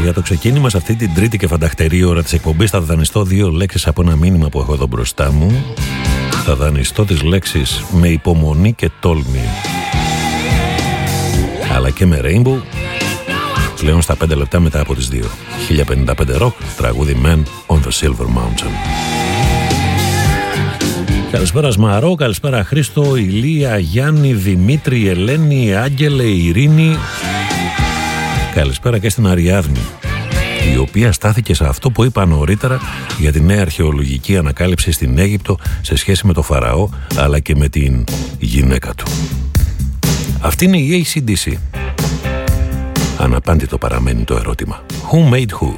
για το ξεκίνημα σε αυτή την τρίτη και φανταχτερή ώρα της εκπομπής θα δανειστώ 2 λέξεις από ένα μήνυμα που έχω εδώ μπροστά μου. Θα δανειστώ τις λέξεις με υπομονή και τόλμη, αλλά και με Rainbow, πλέον στα 5 λεπτά μετά από τις 2. 1055 Rock, τραγούδι Man on the Silver Mountain. Καλησπέρα Σμαρό, καλησπέρα Χρήστο, Ηλία, Γιάννη, Δημήτρη, Ελένη, Άγγελε, Ειρήνη. Καλησπέρα και στην Αριάδνη, η οποία στάθηκε σε αυτό που είπα νωρίτερα για τη νέα αρχαιολογική ανακάλυψη στην Αίγυπτο σε σχέση με το Φαραώ, αλλά και με την γυναίκα του. Αυτή είναι η AC/DC. Αναπάντητο παραμένει το ερώτημα. Who made who?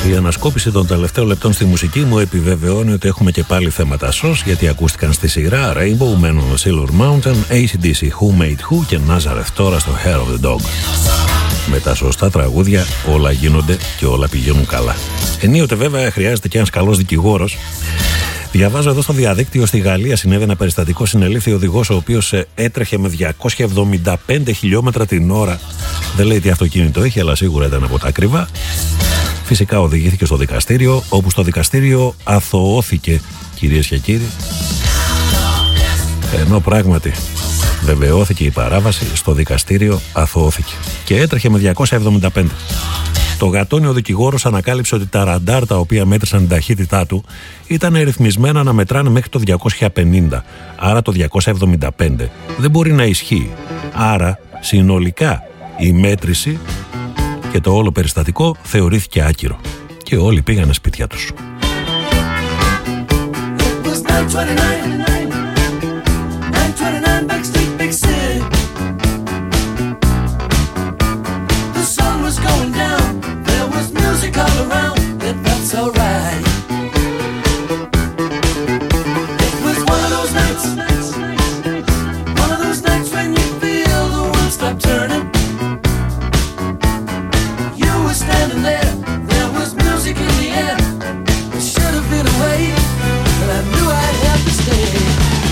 Η ανασκόπηση των τελευταίων λεπτών στη μουσική μου επιβεβαιώνει ότι έχουμε και πάλι θέματα SOS, γιατί ακούστηκαν στη σειρά Rainbow, Men on the Silver Mountain, AC/DC, Who Made Who και Nazareth τώρα στο Hair of the Dog. Με τα σωστά τραγούδια όλα γίνονται και όλα πηγαίνουν καλά. Ενίοτε βέβαια χρειάζεται και ένας καλός δικηγόρος. Διαβάζω εδώ στο διαδίκτυο, στη Γαλλία συνέβη ένα περιστατικό. Συνελήφθη οδηγός ο οποίος έτρεχε με 275 χιλιόμετρα την ώρα. Δεν λέει τι αυτοκίνητο είχε, αλλά σίγουρα ήταν από τα ακριβά. Φυσικά οδηγήθηκε στο δικαστήριο, όπου στο δικαστήριο αθωώθηκε, κυρίες και κύριοι. Ενώ πράγματι βεβαιώθηκε η παράβαση, στο δικαστήριο αθωώθηκε και έτρεχε με 275. Το γατόνι ο δικηγόρος ανακάλυψε ότι τα ραντάρ τα οποία μέτρησαν την ταχύτητά του ήταν ρυθμισμένα να μετράνε μέχρι το 250, άρα το 275 δεν μπορεί να ισχύει. Άρα συνολικά η μέτρηση και το όλο περιστατικό θεωρήθηκε άκυρο και όλοι πήγανε σπίτια τους. Should have been away, but I knew I'd have to stay.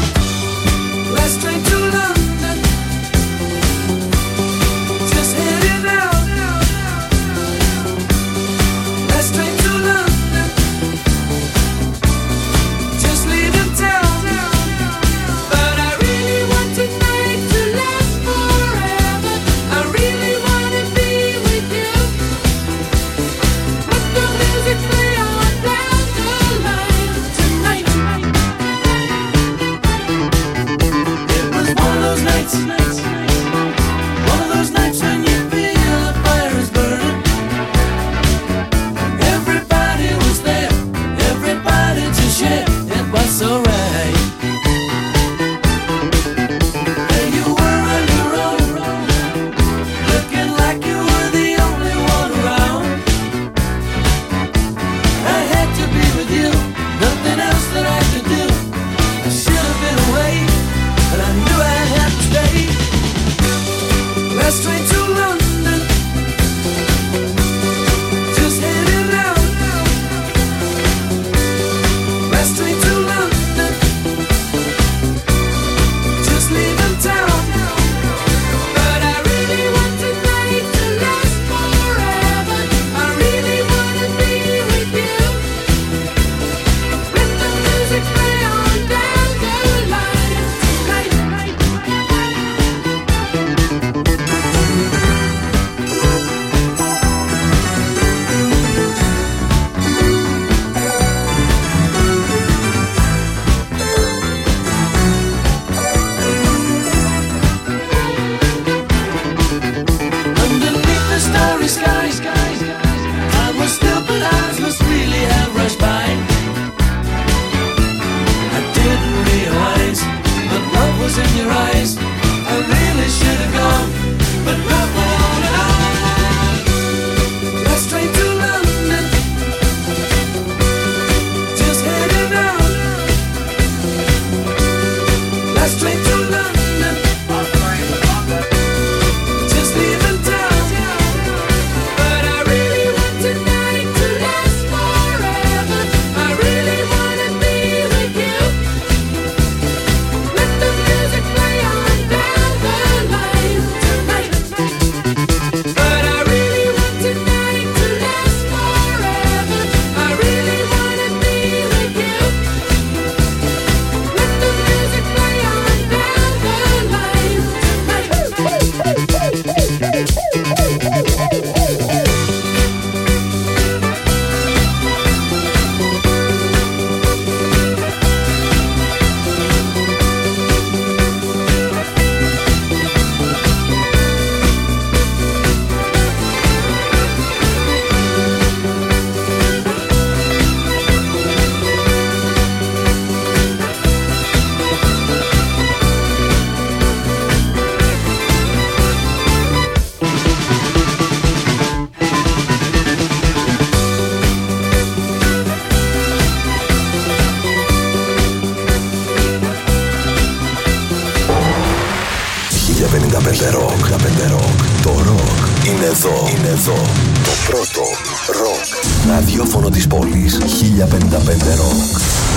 Rock. Το rock είναι εδώ. Το πρώτο rock ραδιόφωνο της πόλης. 1055 Rock.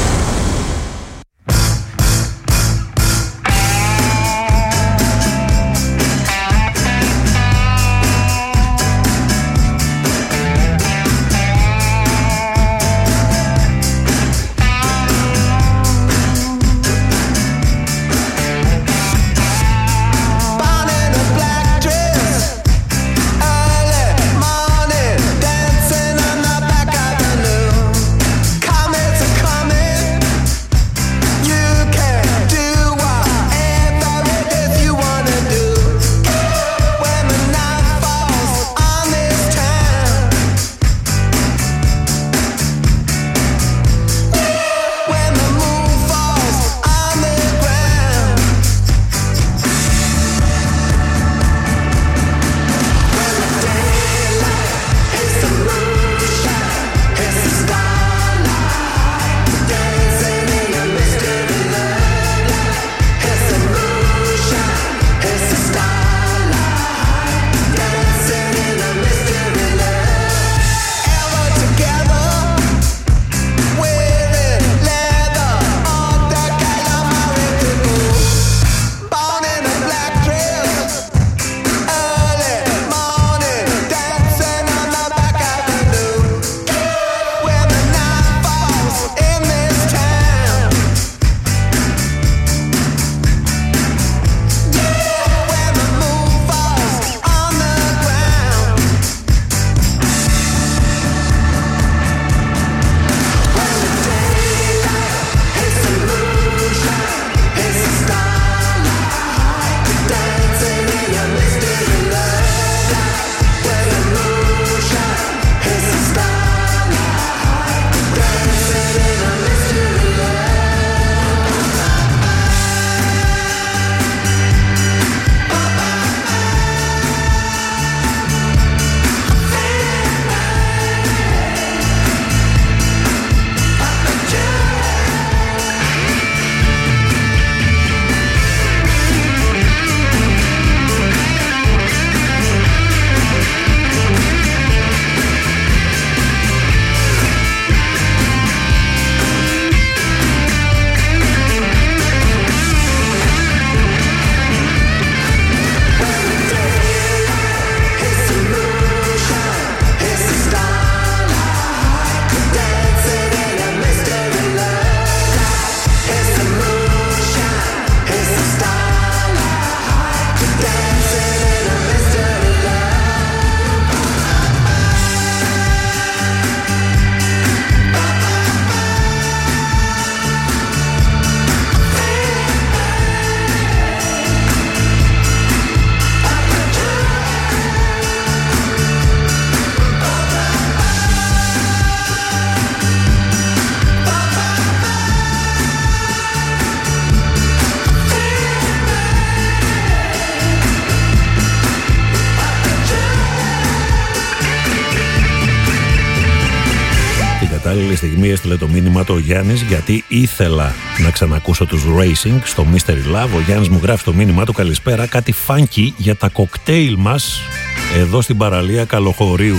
κατάλληλη στιγμή έστειλε το μήνυμα του ο Γιάννης, γιατί ήθελα να ξανακούσω τους Racing στο Mystery Love. Ο Γιάννης μου γράφει το μήνυμα του: καλησπέρα, κάτι φάνκι για τα κοκτέιλ μας εδώ στην παραλία Καλοχωρίου.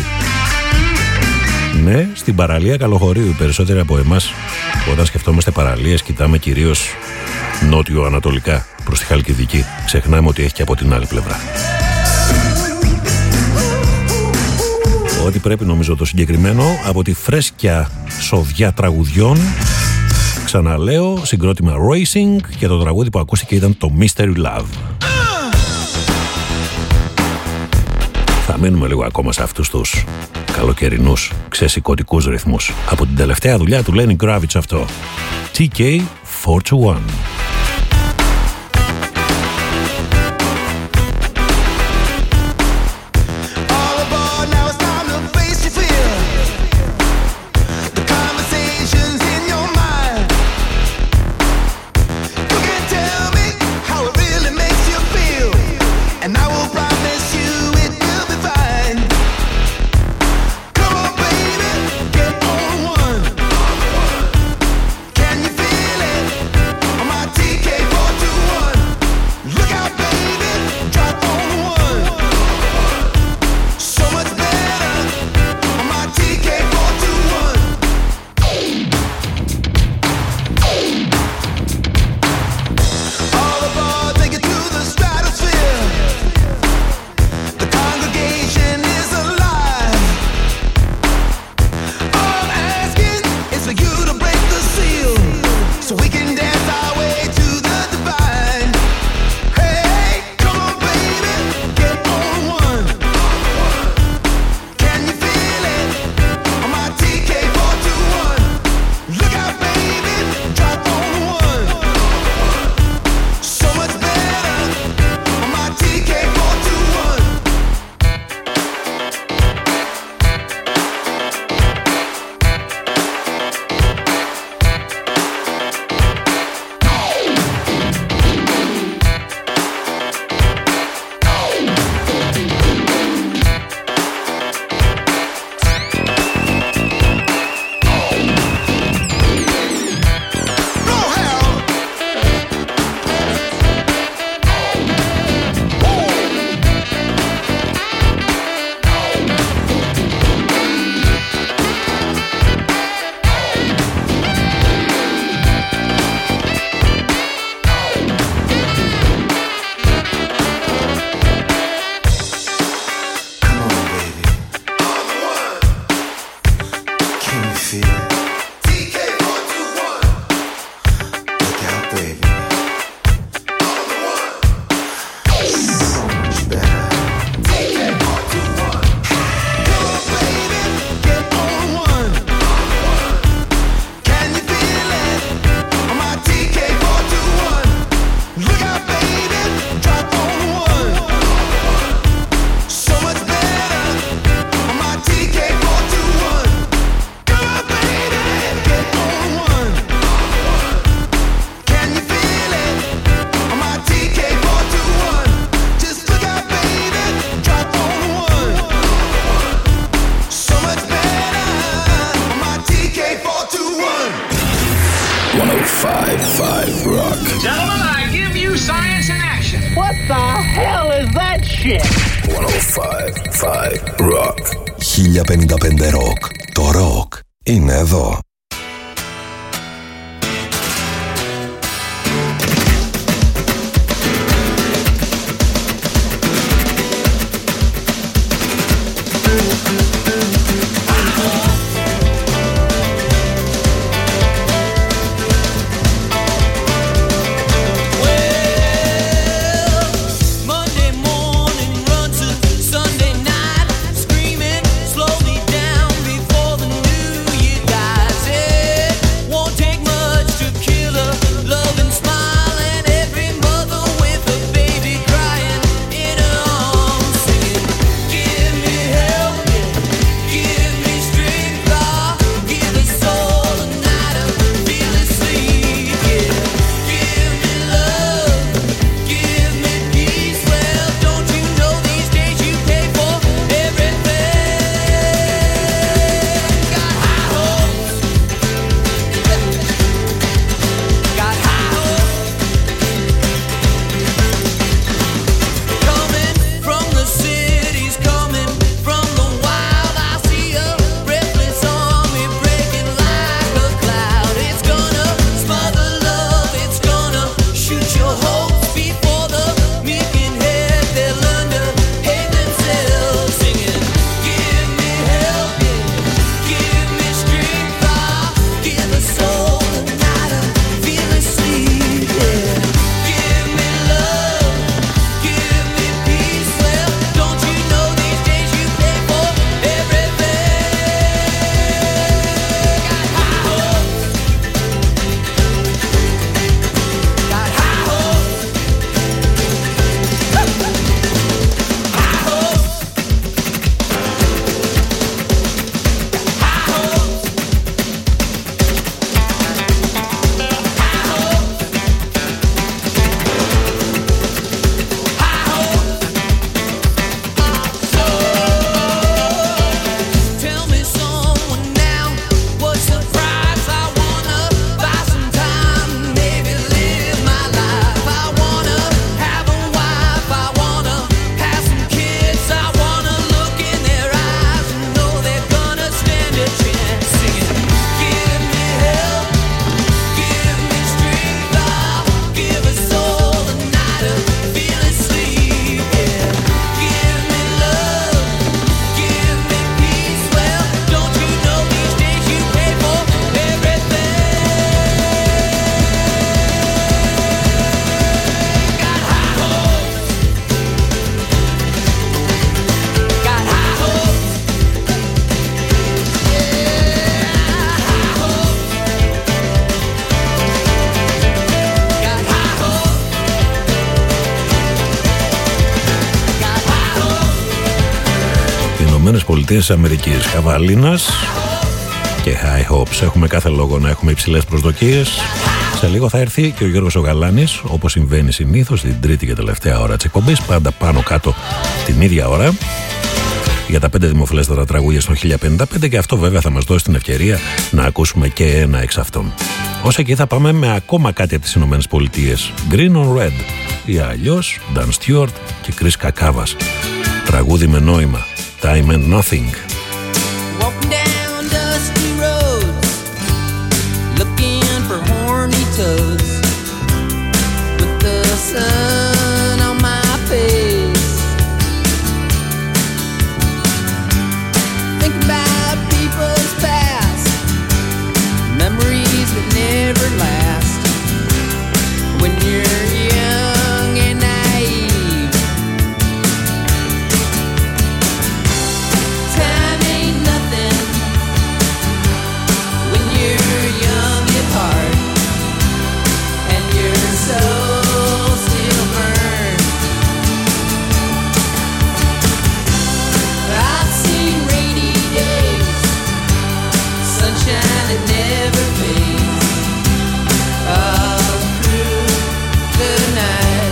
Ναι, στην παραλία Καλοχωρίου. Οι περισσότεροι από εμάς, όταν σκεφτόμαστε παραλίες, κοιτάμε κυρίως νότιο-ανατολικά προς τη Χαλκιδική. Ξεχνάμε ότι έχει και από την άλλη πλευρά. Ό,τι πρέπει, νομίζω, το συγκεκριμένο από τη φρέσκια σοδιά τραγουδιών. Ξαναλέω, συγκρότημα Racing, και το τραγούδι που ακούστηκε ήταν το Mystery Love. Θα μείνουμε λίγο ακόμα σε αυτούς τους καλοκαιρινούς ξεσηκωτικούς ρυθμούς. Από την τελευταία δουλειά του Lenny Kravitz αυτό. TK 421. My rock. Gentlemen, I give you science in action. What the hell is that shit? 105.5 rock. 1055 rock. Το rock είναι εδώ. Πολιτείες Αμερικής, Χαβαλίνας και High Hopes. Έχουμε κάθε λόγο να έχουμε υψηλές προσδοκίες. Σε λίγο θα έρθει και ο Γιώργος ο Γαλάνης, όπως συμβαίνει συνήθως την τρίτη και τελευταία ώρα της εκπομπής, πάντα πάνω κάτω την ίδια ώρα, για τα 5 δημοφιλέστερα τραγούδια στο 1055, και αυτό βέβαια θα μας δώσει την ευκαιρία να ακούσουμε και ένα εξ αυτών. Ως εκεί θα πάμε με ακόμα κάτι από τις Ηνωμένες Πολιτείες, Green on Red, ή αλλιώς Dan Stewart και Chris Κακάβας. Τραγούδι με νόημα, Time and Nothing. Walking down dusty roads, looking for horny toads, with the sun on my face. Think about people's past, memories that never last. When you're young and naive, time ain't nothing. When you're young at heart, and your soul still burns. I've seen rainy days, sunshine that never fades, all through the night.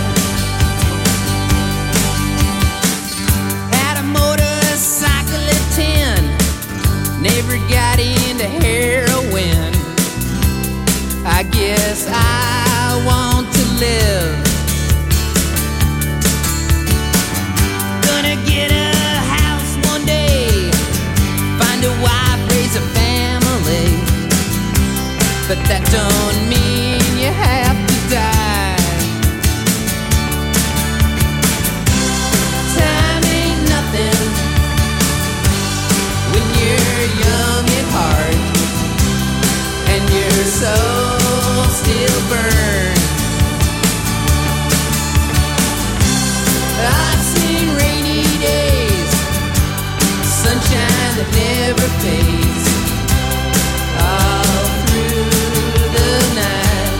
Had a motorcycle at 10, never got into heroin. I guess I want to live. Gonna get a house one day, find a wife, raise a family, but that don't mean you have to die. Time ain't nothing when you're young at heart and your soul still burns. I've seen rainy days, sunshine that never fades, all through the night.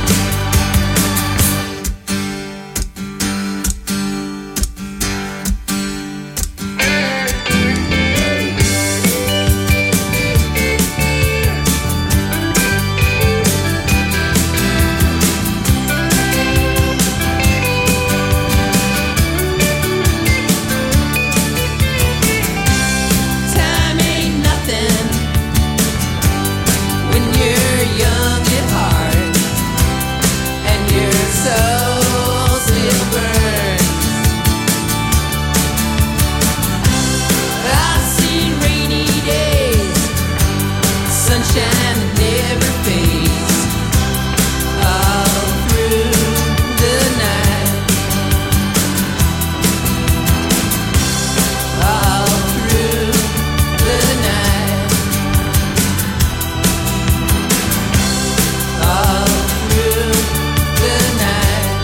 Time ain't nothing when you're young at heart and your soul still burns. I've seen rainy days, sunshine that never fades, all through the night, all through the night, all through the night.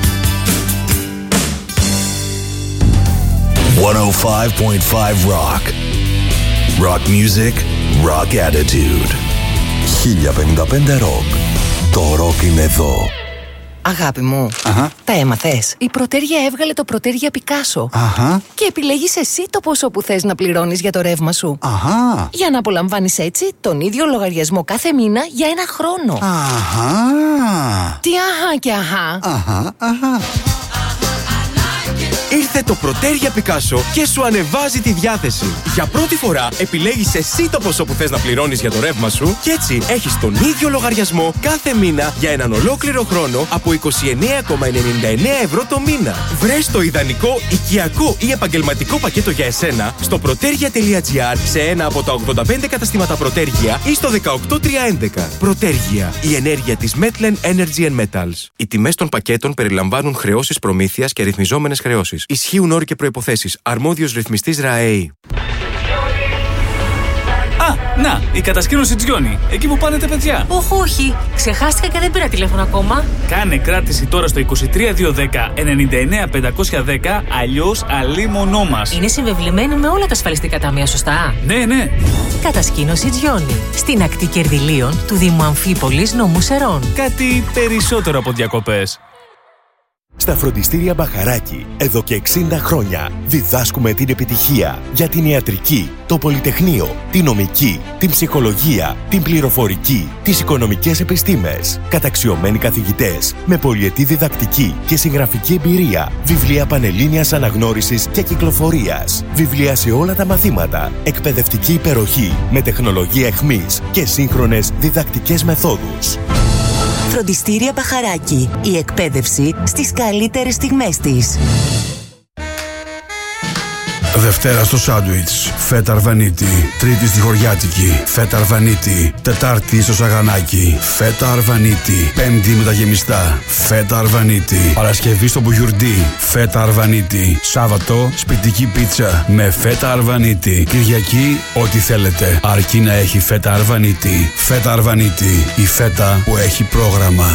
105.5 Rock. Rock music, rock attitude. 1055 Rock. Το rock είναι εδώ. Αγάπη μου, τα έμαθες. Η Προτέρια έβγαλε το Προτέρια Πικάσο. Και επιλέγεις εσύ το ποσό που θες να πληρώνεις για το ρεύμα σου. Για να απολαμβάνεις έτσι τον ίδιο λογαριασμό κάθε μήνα για ένα χρόνο. Τι αχά και αχά. Ήρθε το Προτέρια Πικάσο και σου ανεβάζει τη διάθεση. Για πρώτη φορά επιλέγεις εσύ το ποσό που θες να πληρώνεις για το ρεύμα σου και έτσι έχεις τον ίδιο λογαριασμό κάθε μήνα για έναν ολόκληρο χρόνο από 29,99 ευρώ το μήνα. Βρες το ιδανικό οικιακό ή επαγγελματικό πακέτο για εσένα στο protergia.gr, σε ένα από τα 85 καταστήματα Προτέρια ή στο 18311. Προτέρια, η ενέργεια της Metlen Energy and Metals. Οι τιμές των πακέτων περιλαμβάνουν χρεώσεις προμήθειας και ρυθμιζόμενες χρεώσεις. Ισχύουν όροι και προϋποθέσεις. Αρμόδιος ρυθμιστής РΑΕΗ. Να, η κατασκήνωση Τζιόνι. Εκεί που πάνε τα παιδιά. Όχι. Ξεχάστηκα και δεν πήρα τηλέφωνο ακόμα. Κάνε κράτηση τώρα στο 23210 99510, αλλιώς αλίμονό μας. Είναι συμβεβλημένη με όλα τα ασφαλιστικά ταμεία, σωστά? Ναι. Κατασκήνωση Τζιόνι. Στην ακτή Κερδυλίων του Δήμου Αμφίπολης, νομού Σερών. Κάτι περισσότερο από διακοπές. Στα φροντιστήρια Μπαχαράκη, εδώ και 60 χρόνια, διδάσκουμε την επιτυχία για την ιατρική, το πολυτεχνείο, την νομική, την ψυχολογία, την πληροφορική, τις οικονομικές επιστήμες. Καταξιωμένοι καθηγητές, με πολυετή διδακτική και συγγραφική εμπειρία, βιβλία πανελλήνιας αναγνώρισης και κυκλοφορίας, βιβλία σε όλα τα μαθήματα, εκπαιδευτική υπεροχή με τεχνολογία εχμής και σύγχρονες διδακτικές μεθόδους. Φροντιστήρια Μπαχαράκη. Η εκπαίδευση στις καλύτερες στιγμές της. Δευτέρα στο σάντουιτς, φέτα αρβανίτη. Τρίτη στη χωριάτικη, φέτα αρβανίτη. Τετάρτη στο σαγανάκι, φέτα αρβανίτη. Πέμπτη με τα γεμιστά, φέτα αρβανίτη. Παρασκευή στο μπουγιουρντί, φέτα αρβανίτη. Σάββατο, σπιτική πίτσα με φέτα αρβανίτη. Κυριακή, ό,τι θέλετε, αρκεί να έχει φέτα αρβανίτη. Φέτα αρβανίτη, η φέτα που έχει πρόγραμμα.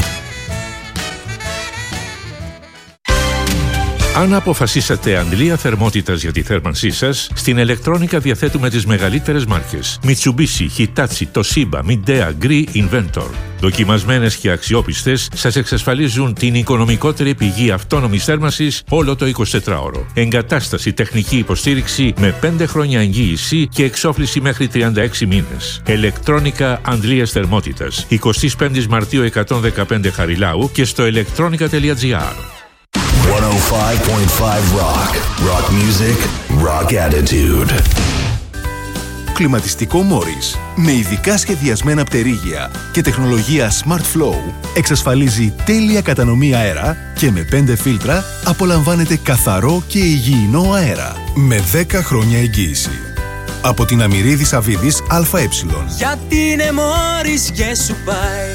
Αν αποφασίσατε αντλία θερμότητας για τη θέρμανσή σας, στην ηλεκτρόνικα διαθέτουμε τις μεγαλύτερες μάρκες. Mitsubishi, Hitachi, Toshiba, Midea, Gree, Inventor. Δοκιμασμένες και αξιόπιστες, σας εξασφαλίζουν την οικονομικότερη πηγή αυτόνομης θέρμανσης όλο το 24ωρο. Εγκατάσταση, τεχνική υποστήριξη με 5 χρόνια εγγύηση και εξόφληση μέχρι 36 μήνες. Ηλεκτρόνικα αντλίας θερμότητας. 25 Μαρτίου 115 Χαριλάου και στο electronica.gr. 105.5 Rock. Rock music, rock attitude. κλιματιστικό Morris με ειδικά σχεδιασμένα πτερίγια και τεχνολογία Smart Flow εξασφαλίζει τέλεια κατανομή αέρα και με 5 φίλτρα απολαμβάνετε καθαρό και υγιεινό αέρα με 10 χρόνια εγγύηση. Από την Αμυρίδης Αβίδης ΑΕ. Γιατί είναι Morris και σου πάει.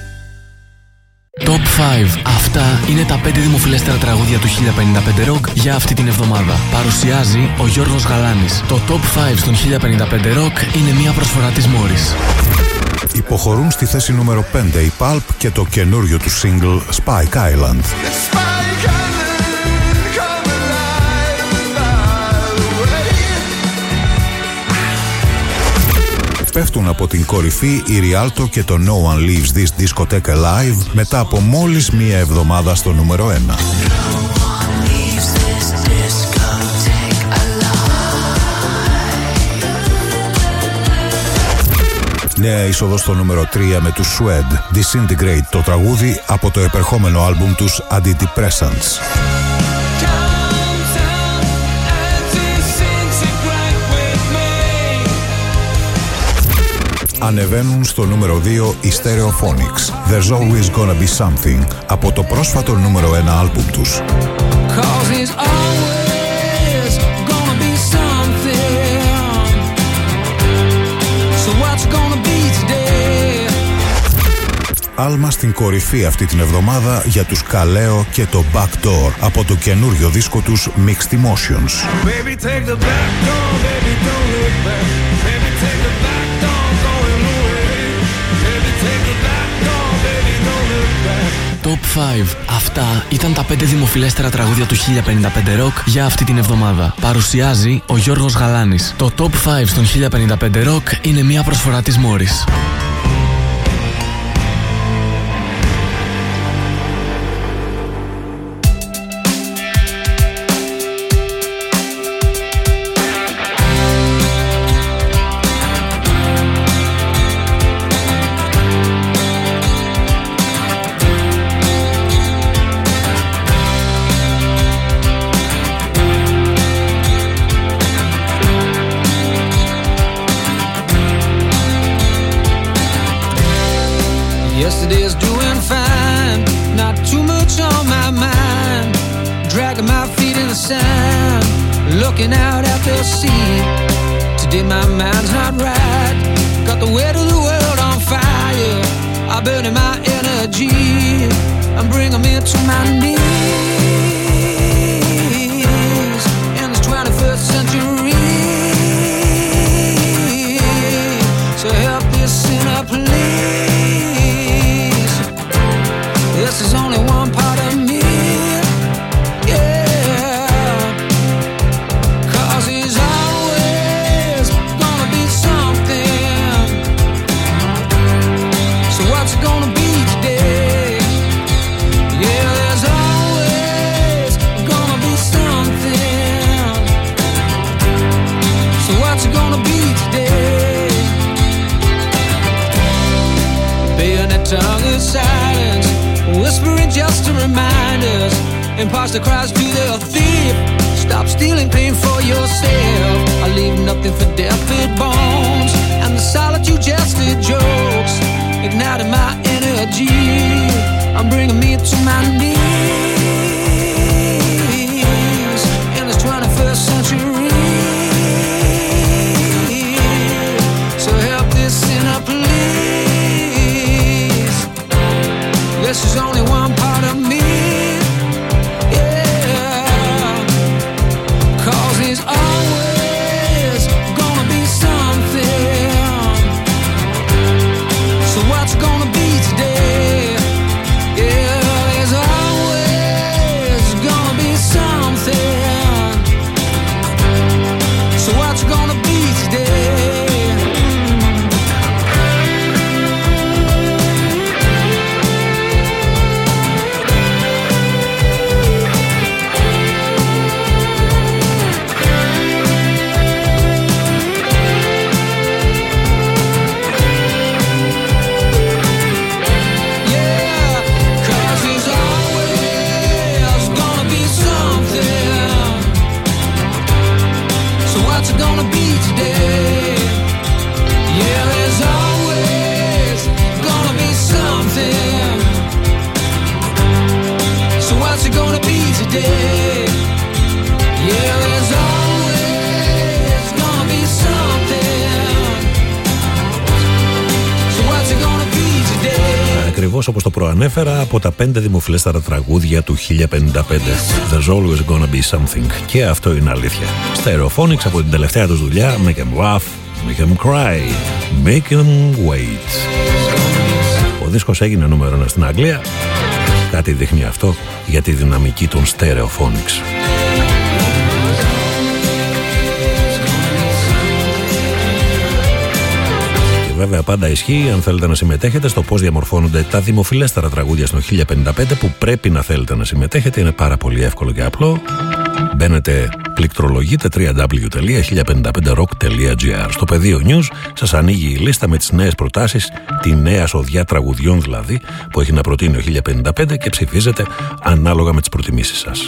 Top 5. Αυτά είναι τα 5 δημοφιλέστερα τραγούδια του 1055 Rock για αυτή την εβδομάδα. Παρουσιάζει ο Γιώργος Γαλάνης. Το Top 5 στον 1055 Rock είναι μια προσφορά της Morris. Υποχωρούν στη θέση νούμερο 5 η Pulp και το καινούριο του single Spike Island. Πέφτουν από την κορυφή η Rialto και το No One Leaves This Discotheque Alive μετά από μόλις μία εβδομάδα στο νούμερο 1. Νέα είσοδο στο νούμερο 3 με τους Suede, Disintegrate, το τραγούδι από το επερχόμενο άλμπουμ τους Antidepressants. Ανεβαίνουν στο νούμερο 2 οι Stereophonics, There's Always Gonna Be Something, από το πρόσφατο νούμερο 1 άλμπουμ τους. Άλμα στην κορυφή αυτή την εβδομάδα για τους Καλέο και το Backdoor από το καινούριο δίσκο τους Mixed Emotions. Baby, take the back door, baby, don't look back. Baby, take the back door, going away. Baby, take the back door, baby, don't look back. Top 5. Αυτά ήταν τα 5 δημοφιλέστερα τραγούδια του 1055 Rock για αυτή την εβδομάδα. Παρουσιάζει ο Γιώργος Γαλάνης. Το Top 5 στον 1055 Rock είναι μια προσφορά της Morris. Yesterday's doing fine, not too much on my mind. Dragging my feet in the sand, looking out at the sea. Today my mind's not right, got the weight of the world on fire. I'm burning my energy, I'm bringing me to my knees in this 21st century. So help this sinner please. This is only one part of me, yeah. 'Cause he's always gonna be something. So what's it gonna be today? Yeah, there's always gonna be something. So what's it gonna be today? Bayonet tongue is silence, whispering just to remind us. Imposter cries to the thief, stop stealing pain for yourself. I leave nothing for deafened bones, and the solitude just jokes, igniting my energy. I'm bringing me to my knees in this 21st century. So help this sinner please. This is only one part of me, yeah. 'Cause he's always gonna be something. So what's gonna be today? Yeah, there's always ακριβώς όπως το προανέφερα, από τα 5 δημοφιλέστερα τραγούδια του 1055. There's always gonna be something. Και αυτό είναι αλήθεια. Stereophonics από την τελευταία τους δουλειά, Make 'em laugh, Make 'em cry, Make 'em wait. Ο δίσκος έγινε νούμερο 1 στην Αγγλία. Κάτι δείχνει αυτό για τη δυναμική των Stereophonics. Βέβαια πάντα ισχύει αν θέλετε να συμμετέχετε στο πώς διαμορφώνονται τα δημοφιλέστερα τραγούδια στο 1055, που πρέπει να θέλετε να συμμετέχετε. Είναι πάρα πολύ εύκολο και απλό. Μπαίνετε, πληκτρολογείτε www.1055rock.gr. Στο πεδίο News σας ανοίγει η λίστα με τις νέες προτάσεις, τη νέα σοδιά τραγουδιών δηλαδή, που έχει να προτείνει ο 1055, και ψηφίζετε ανάλογα με τις προτιμήσεις σας.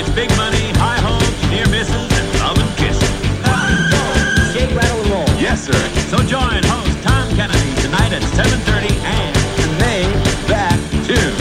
It's big money, high hopes, near misses, and love and kisses. Shake, rattle, and roll. Yes, sir. So join host Tom Kennedy tonight at 7:30 and name that tune.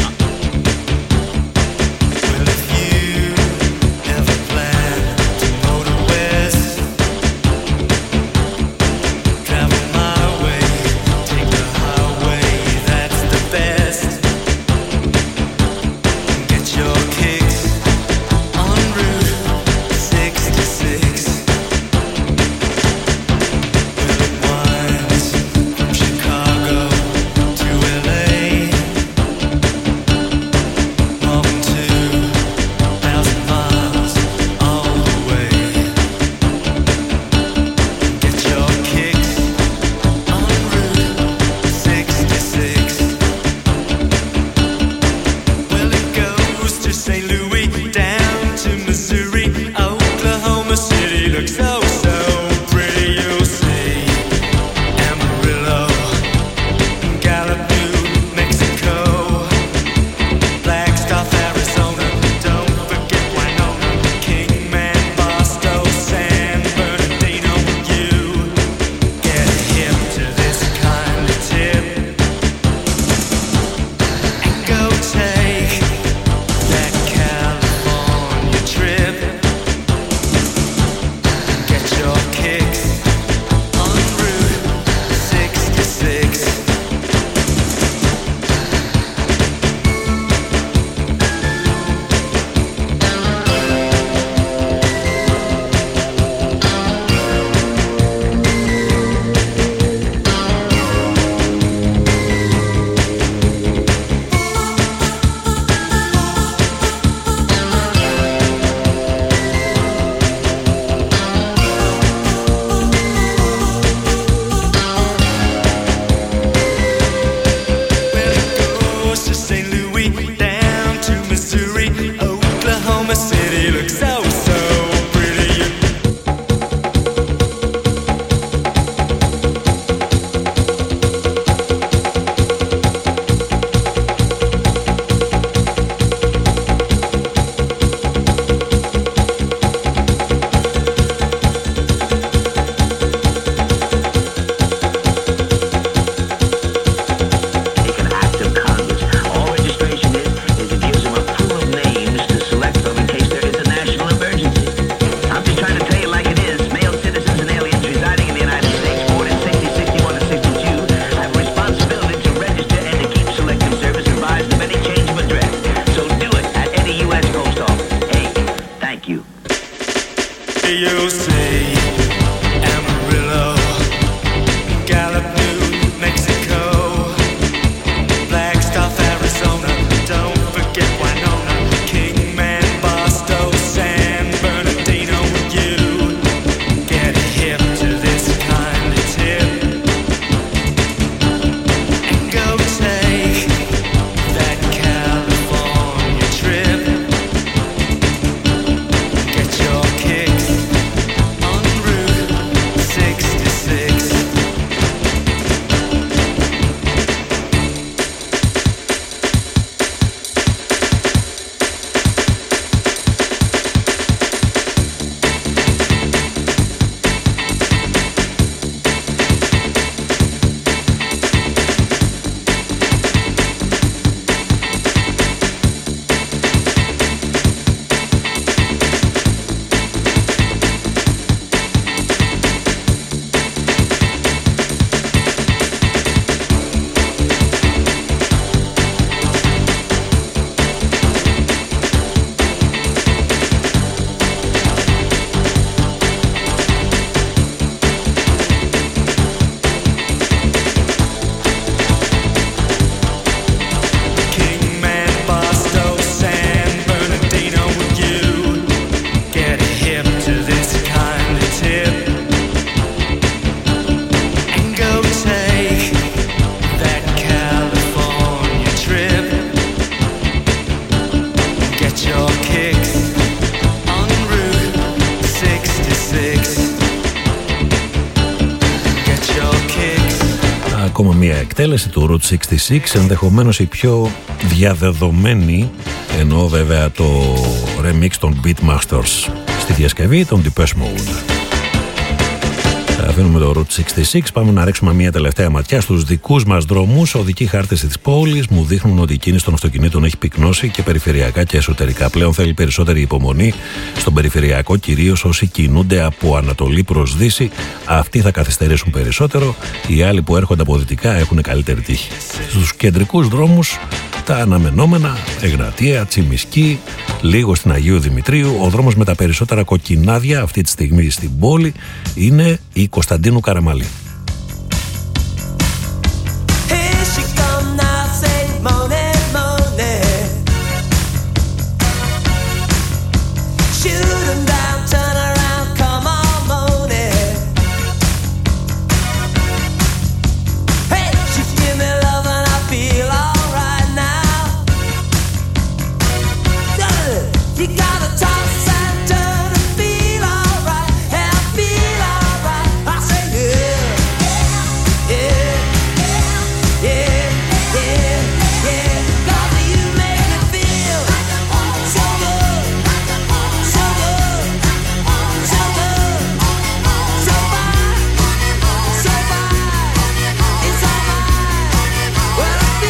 Ακόμα μια εκτέλεση του Route 66, ενδεχομένως η πιο διαδεδομένη Ενώ βέβαια το remix των Beatmasters στη διασκευή των Depeche Mode. Αφήνουμε το Route 66, πάμε να ρίξουμε μια τελευταία ματιά στους δικούς μας δρόμους. Οδικοί χάρτες της πόλης μου δείχνουν ότι η κίνηση των αυτοκινήτων έχει πυκνώσει και περιφερειακά και εσωτερικά. Πλέον θέλει περισσότερη υπομονή στον περιφερειακό, κυρίως όσοι κινούνται από Ανατολή προς Δύση. Αυτοί θα καθυστερήσουν περισσότερο. Οι άλλοι που έρχονται από δυτικά έχουν καλύτερη τύχη. Στους κεντρικούς δρόμους τα αναμενόμενα, Εγνατία, Τσιμισκή, λίγο στην Αγίου Δημητρίου. Ο δρόμος με τα περισσότερα κοκκινάδια αυτή τη στιγμή στην πόλη είναι η Κωνσταντίνου Καραμαλή.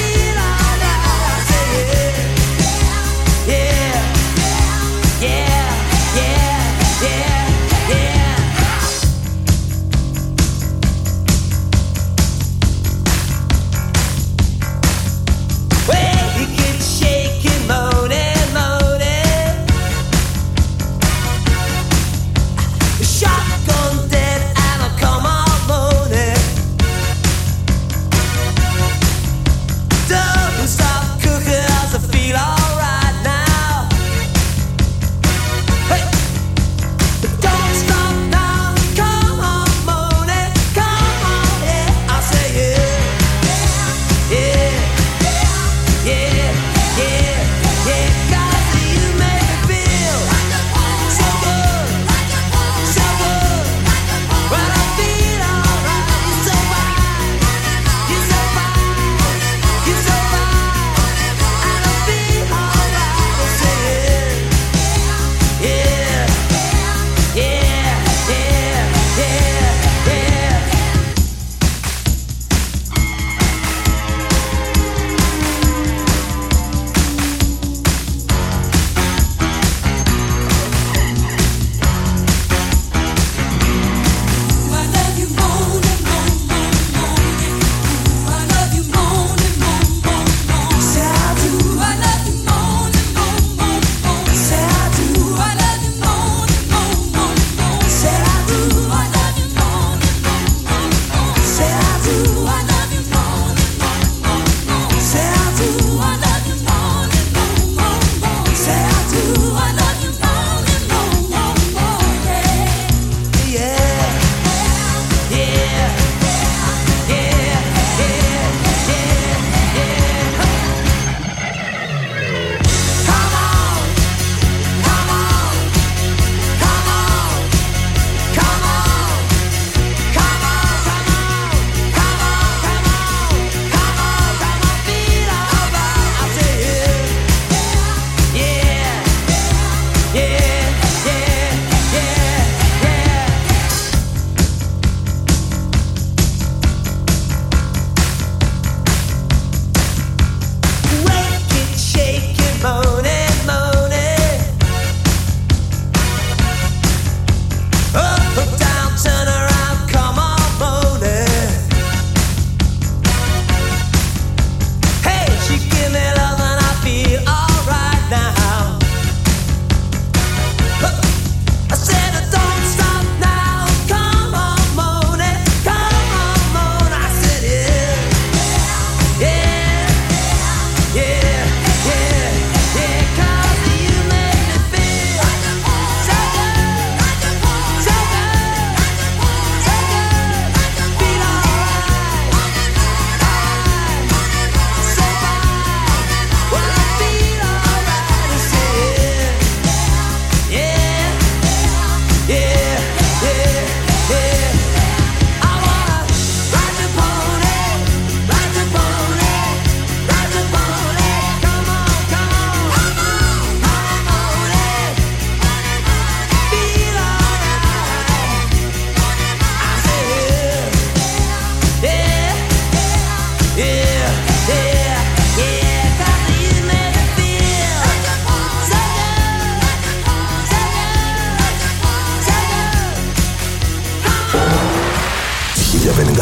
Yeah.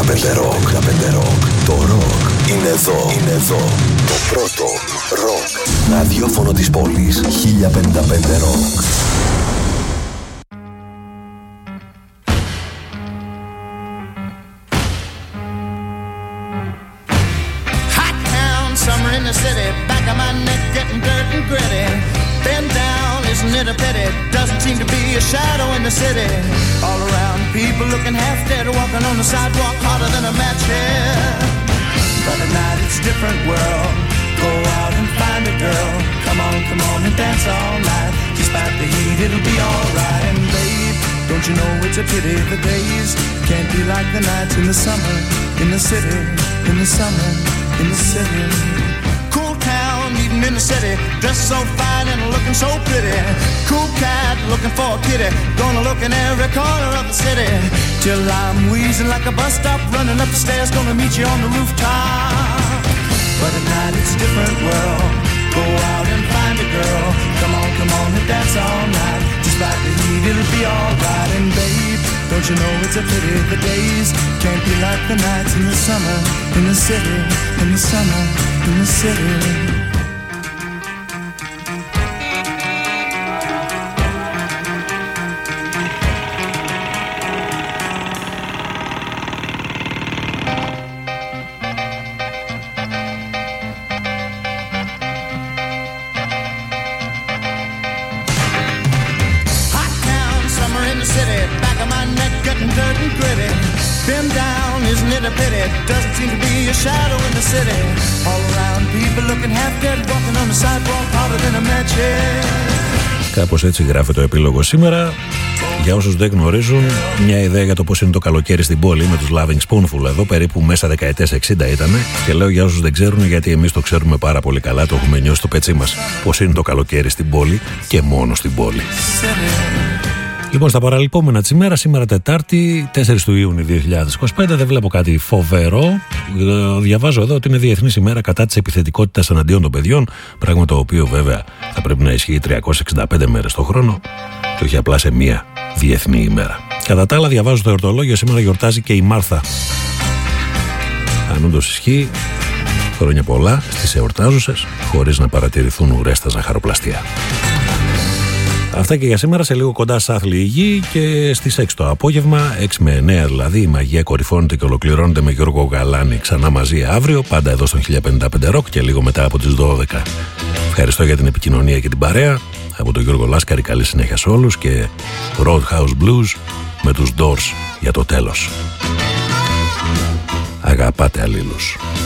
Rock. Το ροκ είναι εδώ. Είναι εδώ. Το πρώτο ροκ ραδιόφωνο της πόλης. 1055 Rock. In the city, back of my neck getting dirt and gritty. Bend down, isn't it a pity? Doesn't seem to be a shadow in the city. All around, people looking half dead, walking on the sidewalk harder than a match head. But at night it's a different world. Go out and find a girl. Come on and dance all night. Despite the heat, it'll be alright. And babe, don't you know it's a pity the days can't be like the nights in the summer, in the city, in the summer, in the city. In the city, dressed so fine and looking so pretty. Cool cat looking for a kitty. Gonna look in every corner of the city till I'm wheezing like a bus stop, running up the stairs. Gonna meet you on the rooftop. But at night it's a different world. Go out and find a girl. Come on and dance all night. Despite the heat, it'll be alright. And babe, don't you know it's a pity the days can't be like the nights in the summer, in the city, in the summer, in the city. Doesn't seem to be a shadow in the city. All around, people looking half dead, walking on the sidewalk harder than a match head. Κάπως έτσι γράφει το επίλογο σήμερα. Για όσους δεν γνωρίζουν, μια ιδέα για το πώς είναι το καλοκαίρι στην πόλη με τους Loving Spoonful εδώ, περίπου μέσα δεκαετίες 60 ήτανε. Και λέω για όσους δεν ξέρουν, γιατί εμείς το ξέρουμε πάρα πολύ καλά, το έχουμε νιώσει στο πετσί μας, πώς είναι το καλοκαίρι στην πόλη και μόνο στην πόλη. Λοιπόν, στα παραλυπόμενα της ημέρας, σήμερα Τετάρτη, 4 του Ιούνιου 2025, δεν βλέπω κάτι φοβερό. Διαβάζω εδώ ότι είναι Διεθνής ημέρα κατά της επιθετικότητας εναντίον των παιδιών, πράγμα το οποίο βέβαια θα πρέπει να ισχύει 365 μέρες το χρόνο και όχι απλά σε μία διεθνή ημέρα. Κατά τα άλλα, διαβάζω το εορτολόγιο, σήμερα γιορτάζει και η Μάρθα. Αν όντως ισχύει, χρόνια πολλά στις εορτάζουσες, χωρίς να παρατηρηθούν ουρές στα ζαχαροπλαστεία. Αυτά και για σήμερα, σε λίγο κοντά σ' άθλη η γη και στις 6 το απόγευμα, 6 με 9 δηλαδή, η μαγεία κορυφώνεται και ολοκληρώνεται με Γιώργο Γαλάνη ξανά μαζί αύριο, πάντα εδώ στον 1055 Rock και λίγο μετά από τις 12. Ευχαριστώ για την επικοινωνία και την παρέα. Από τον Γιώργο Λάσκαρη, καλή συνέχεια σε όλους και Roadhouse Blues με τους Doors για το τέλος. Αγαπάτε αλλήλους.